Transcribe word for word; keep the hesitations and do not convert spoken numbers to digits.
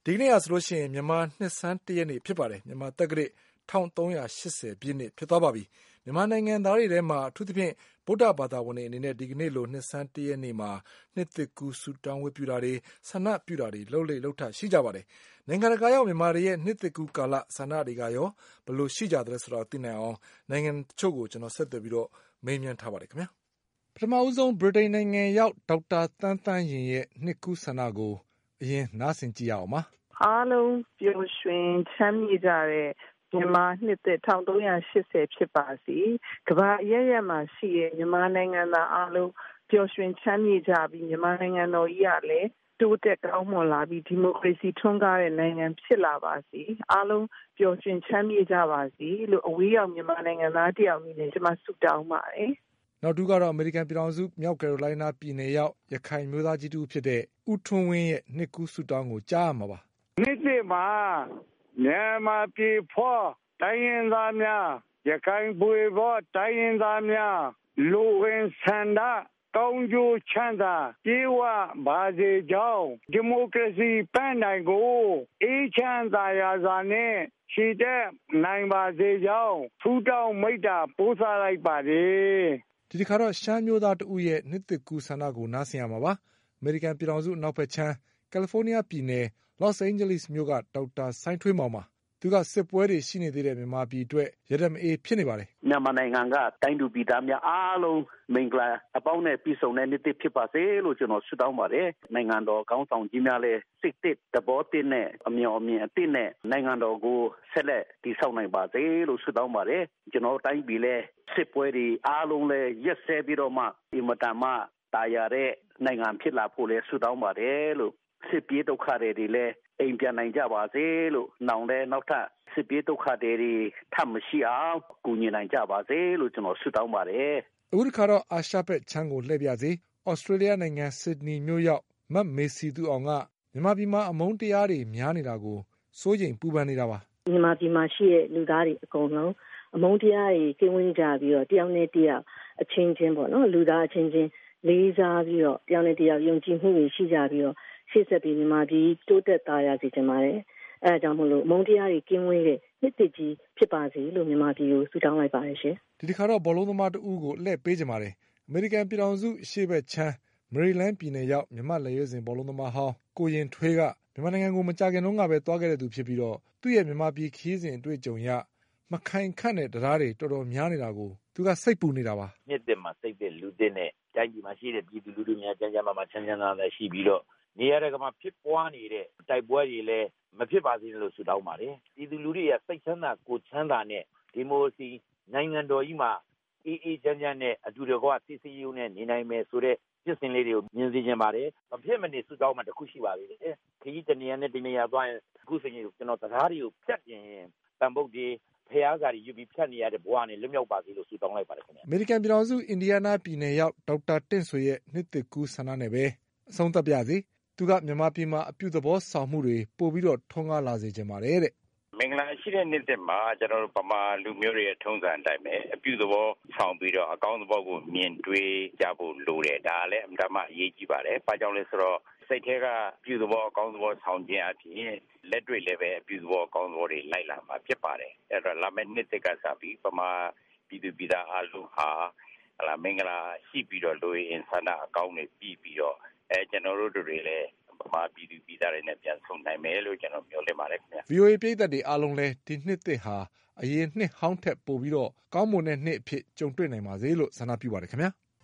ဒီကနေ့ဟာဆိုလို့ရှိရင်မြန်မာနှစ်ဆန်းတရက်နေ့ဖြစ်ပါတယ်မြန်မာတက္ကရာတစ်ထောင်သုံးရာရှစ်ဆယ်ပြည့်နှစ်ဖြစ်သွားပါပြီမြန်မာနိုင်ငံသားတွေထဲမှာအထူးသဖြင့်ဗုဒ္ဓဘာသာဝင်တွေအနေနဲ့ဒီကနေ့လိုနှစ်ဆန်းတရက်နေ့မှာနှစ်သစ်ကူးဆုတောင်းဝတ်ပြုတာတွေဆန္ဒပြုတာတွေလှုပ်လေလှုပ်ထရှိကြပါတယ်နိုင်ငံတကာရောက်မြန်မာတွေရဲ့နှစ်သစ်ကူးကာလဆန္ဒတွေကရောဘယ်လိုရှိကြသလဲဆိုတော့သိနိုင်အောင်နိုင်ငံတချို့ကိုကျွန်တော်ဆက်သွယ်ပြီးတော့မေးမြန်းထားပါတယ်ခင်ဗျာပထမဦးဆုံးဗြိတိန်နိုင်ငံရောက်ဒေါက်တာတန်းတန်းရင်ရဲ့နှစ်ကူးဆန္ဒကိုအရင်နားဆင်ကြည့်ရအောင်ပါအားလုံးပျော်ရွှင်ချမ်းမြေ့ကြတဲ့မြန်မာနှစ်သက်တစ်ထောင်သုံးရာရှစ်ဆယ်ဖြစ်ပါစေကမ္ဘာအရပ်ရပ်မှာရှိတဲ့မြန်မာနိုင်ငံသားအားလုံးပျော်ရွှင်ချမ်းမြေ့ကြပြီးမြန်မာနိုင်ငံတော်ကြီးကလည်းတိုးတက်ကောင်းမွန်လာပြီးဒီမိုကရေစီထွန်းကားတဲ့နိုင်ငံဖြစ်လာပါစေအားလုံးပျော်ရွှင်ချမ်းမြေ့ကြပါစေလို့အဝေးရောက်မြန်မာနိုင်ငံသားတယောက်အနေနဲ့ကျွန်မဆုတောင်းပါတယ်နောက်တူကတော့အမေရိကန်ပြည်ထောင်စုမြောက်ကယ်ရိုလိုင်းနားပြည်နယ်ရောက်ရခိုင်မျိုးသားကြီးတူဖြစ်တဲ့ဦးထွန်းဝင်းရဲ့နှစ်ကူးဆုတောင်းကိုကြားရမှာပါနှစ်နှစ်မှာမြန်မာပြည်ဖို့တိုင်းရင်းသားများရခိုင်ပြည်ဖို့တိုင်းရင်းသားများလူဝင်ဆန္ဒကောင်းကျိုးချမ်းသာပြေဝပါစေကြောင်းဒီမိုကရေစီပန်းနိုင်ကိုအေးချမ်းသာယာစွာနဲ့ရှိတဲ့နိုင်ပါစေကြောင်းထူတောင်းမိတ္တာပို့သလိုက်ပါတယ်ဒီတစ်ခါတော့ရှမ်းမျိုးသားတဦးရဲ့နှစ်သစ်ကူးဆန္ဒကိုနားဆင်ရမှာပါအမေရိကန်ပြည်ထောင်စုနောက်ဘက်ခြမ်းကယ်လီဖိုးနီးယားပြည်နယ်လော့စ်အိန်ဂျလိစ်မြို့ကဒေါက်တာဆိုင်းထွေးမောင်ပါသူကစစ်ပွဲတွေရှိနေသေးတဲ့မြန်မာပြည်အတွက်ရဒမအေးဖြစ်နေပါတယ်မြန်မာနိုင်ငံကတိုင်းသူပြည်သားများအားလုံးမင်္ဂလာအပေါင်းနဲ့ပြည့်စုံတဲ့နှစ်သစ်ဖြစ်ပါစေလို့ကျွန်တော်ဆုတောင်းပါတယ်နိုင်ငံတော်ကောင်းဆောင်ကြီးများလည်းစိတ်သစ်တဘောတည်းနဲ့အမြော်အမြင်အသစ်နဲ့နိုင်ငံတော်ကိုဆက်လက်တည်ဆောက်နိုင်ပါစေလို့ဆုတောင်းပါတယ်ကျွန်တော်တိုင်းပြည်လည်းစစ်ပွဲတွေအားလုံးလည်းရက်စဲပြီးတော့မှအမတန်မှတာယာတဲ့နိုင်ငံဖြစ်လာဖို့လည်းဆုတောင်းပါတယ်လို့စစ်ပြေးဒုက္ခတွေလည်းအိမ်ပြန်နိုင်ကြပါစေလို့နောင်လဲနောက်ထပ်စစ်ပြေးဒုက္ခတွေထပ်မရှိအောင်ကူညီနိုင်ကြပါစေလို့ကျွန်တော်ဆုတောင်းပါတယ်အခုတစ်ခါတော့အာရှဘက်ချမ်းကိုလှည့်ပြစေဩစတြေးလျနိုင်ငံဆစ်ဒနီမြို့ရောက်မတ်မေစီသူအောင်ကမြန်မာပြည်မှာအမုန်းတရားတွေများနေတာကိုစိုးရိမ်ပူပန်နေတာပါမြန်မာပြည်မှာရှိတဲ့လူသားတွေအကုန်လုံးအမုန်းတရားတွေကင်းဝေးကြပြီးတော့တယောက်နဲ့တယောက်အချင်းချင်းပေါ့နော်လူသားအချင်းချင်းလေးစားပြီးတော့တယောက်နဲ့တယောက်ယုံကြည်မှုတွေရှိကြပြီးတော့ရှေ့ဆက်ပြီးမြန်မာပြည်တိုးတက်သားရစေချင်ပါတယ်အဲဒါကြောင့်မို့လို့မုန်းတရားတွေကင်းဝေးတဲ့နှစ်သစ်ကြီးဖြစ်ပါစေလို့မြန်မာပြည်ကိုဆုတောင်းလိုက်ပါတယ်ရှင်ဒီတစ်ခါတော့ဘောလုံးသမားတဦးကိုလှည့်ပေးကြပါတယ်အမေရိကန်ပြည်ထောင်စုအရှေ့ဘက်ချမ်းမေရီလန်းပြည်နယ်ရောက်မြန်မာလက်ရွေးစင်ဘောလုံးသမားဟောင်းကိုရင်ထွေးကမြန်မာနိုင်ငံကိုမကြခင်တုန်းကပဲသွားခဲ့တဲ့သူဖြစ်ပြီးတော့သူ့ရဲ့မြန်မာပြည်ခီးစဉ်အတွေ့အကြုံရမခိုင်ခန့်တဲ့တရားတွေတော်တော်များနေတာကိုသူကစိတ်ပူနေတာပါနှစ်သစ်မှာစိတ်သစ်လူသစ်နဲ့တိုင်းပြည်မှာရှိတဲ့ပြည်သူလူထုများကျန်းကျန်းမာမာချမ်းချမ်းသာသာရှိပြီးတော့နေရာကမှာဖြစ်ပွားနေတဲ့တိုက်ပွဲတွေလည်းမဖြစ်ပါစေလို့ဆုတောင်းပါတယ်ပြည်သူလူထုရဲ့စိတ်ချမ်းသာကိုယ်ချမ်းသာနဲ့ဒီမိုစီနိုင်ငံတော်ကြီးမှာအေးအေးချမ်းချမ်းနဲ့အတူတကွသိသိယုံနဲ့နေနိုင်မယ်ဆိုတဲ့ဖြစ်စဉ်လေးတွေကိုမြင်သိချင်ပါတယ်မဖြစ်မနေဆုတောင်းမှတခုရှိပါသေးတယ်ခကြီးတနေရာနဲ့တနေရာသွားရင်အခုဆိုရင်ကျွန်တော်တရားတွေကိုဖြတ်ပြင်တန်ပုတ်တွေဖျားစာတွေယူပြီးဖြတ်နေရတဲ့ဘဝနဲ့လွတ်မြောက်ပါစေလို့ဆုတောင်းလိုက်ပါတယ်ခင်ဗျာအမေရိကန်ပြည်ထောင်စုအင်ဒီယားနားပြည်နယ်ရောက်ဒေါက်တာတင့်ဆွေရဲ့နှစ်သစ်ကူးဆန္ဒနဲ့ပဲအဆုံးသတ်ပြစေသူကမြန်မာပြည်မှာအပြုသဘောဆောင်မှုတွေပို့ပြီးတော့ထွန်းကားလာစေချင်ပါတယ်တဲ့မင်္ဂလာရှိတဲ့နှစ်သက်မှာကျွန်တော်တို့ဗမာလူမျိုးတွေရဲ့ထုံးစံအတိုင်းပဲအပြုသဘောဆောင်ပြီးတော့အကောင်းသဘောကိုမြင်တွေ့ကြဖို့လိုတယ်ဒါလည်းအမှန်မှအရေးကြီးပါတယ်။ဘာကြောင့်လဲဆိုတော့စိတ်ထဲကအပြုသဘောအကောင်းသဘောဆောင်ခြင်းအပြင်လက်တွေ့လည်းပဲအပြုသဘောအကောင်းသဘောတွေလိုက်လာမှာဖြစ်ပါတယ်။အဲ့တော့လာမယ့်နှစ်သက်ကစပြီးဗမာပြည်သူပြည်သားအားလုံးဟာဟလာမင်္ဂလာရှိပြီးတော့လူရင်းဆန္ဒအကောင်းတွေပြီးပြီးတော့အဲကျွန်တော်တို့တွေလည်းဗမာပြည်သူပြည်သားတွေနဲ့ပြန်ဆုံနိုင်မယ်လို့ကျွန်တော်မျှော်လင့်ပါတယ်ခင်ဗျာဗီအိုအေ ပြည်သက်တွေအားလုံးလည်းဒီနှစ်သစ်ဟာအရင်နှစ်ဟောင်းထက်ပိုပြီးတော့ကောင်းမွန်တဲ့နှစ်အဖြစ်ကြုံတွေ့နိုင်ပါစေလို့ဆန္ဒပြုပါတယ်ခင်ဗျာ